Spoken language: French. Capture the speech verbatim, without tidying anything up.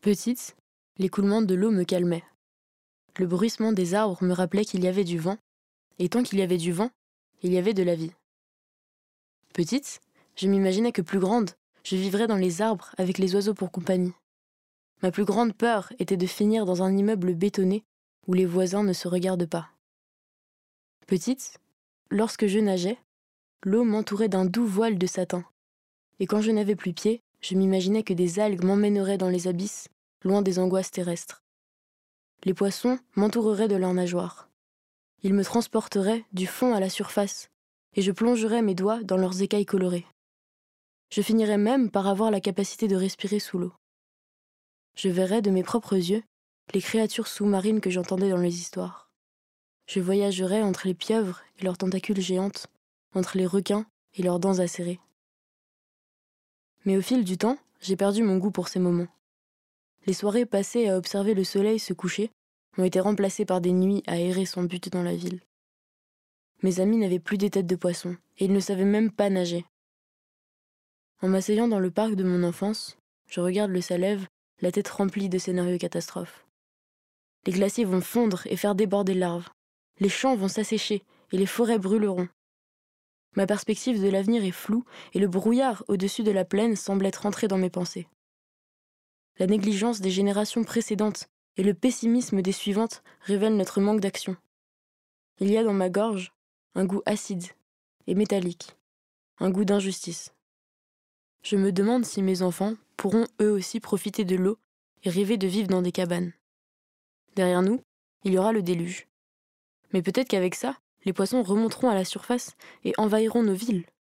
Petite, l'écoulement de l'eau me calmait. Le bruissement des arbres me rappelait qu'il y avait du vent, et tant qu'il y avait du vent, il y avait de la vie. Petite, je m'imaginais que plus grande, je vivrais dans les arbres avec les oiseaux pour compagnie. Ma plus grande peur était de finir dans un immeuble bétonné où les voisins ne se regardent pas. Petite, lorsque je nageais, l'eau m'entourait d'un doux voile de satin, et quand je n'avais plus pied, je m'imaginais que des algues m'emmèneraient dans les abysses, loin des angoisses terrestres. Les poissons m'entoureraient de leurs nageoires. Ils me transporteraient du fond à la surface, et je plongerais mes doigts dans leurs écailles colorées. Je finirais même par avoir la capacité de respirer sous l'eau. Je verrais de mes propres yeux les créatures sous-marines que j'entendais dans les histoires. Je voyagerais entre les pieuvres et leurs tentacules géantes, entre les requins et leurs dents acérées. Mais au fil du temps, j'ai perdu mon goût pour ces moments. Les soirées passées à observer le soleil se coucher ont été remplacées par des nuits à errer sans but dans la ville. Mes amis n'avaient plus des têtes de poisson, et ils ne savaient même pas nager. En m'asseyant dans le parc de mon enfance, je regarde le Salève, la tête remplie de scénarios catastrophes. Les glaciers vont fondre et faire déborder l'arve. Les champs vont s'assécher et les forêts brûleront. Ma perspective de l'avenir est floue et le brouillard au-dessus de la plaine semble être entré dans mes pensées. La négligence des générations précédentes et le pessimisme des suivantes révèlent notre manque d'action. Il y a dans ma gorge un goût acide et métallique, un goût d'injustice. Je me demande si mes enfants pourront eux aussi profiter de l'eau et rêver de vivre dans des cabanes. Derrière nous, il y aura le déluge. Mais peut-être qu'avec ça, les poissons remonteront à la surface et envahiront nos villes.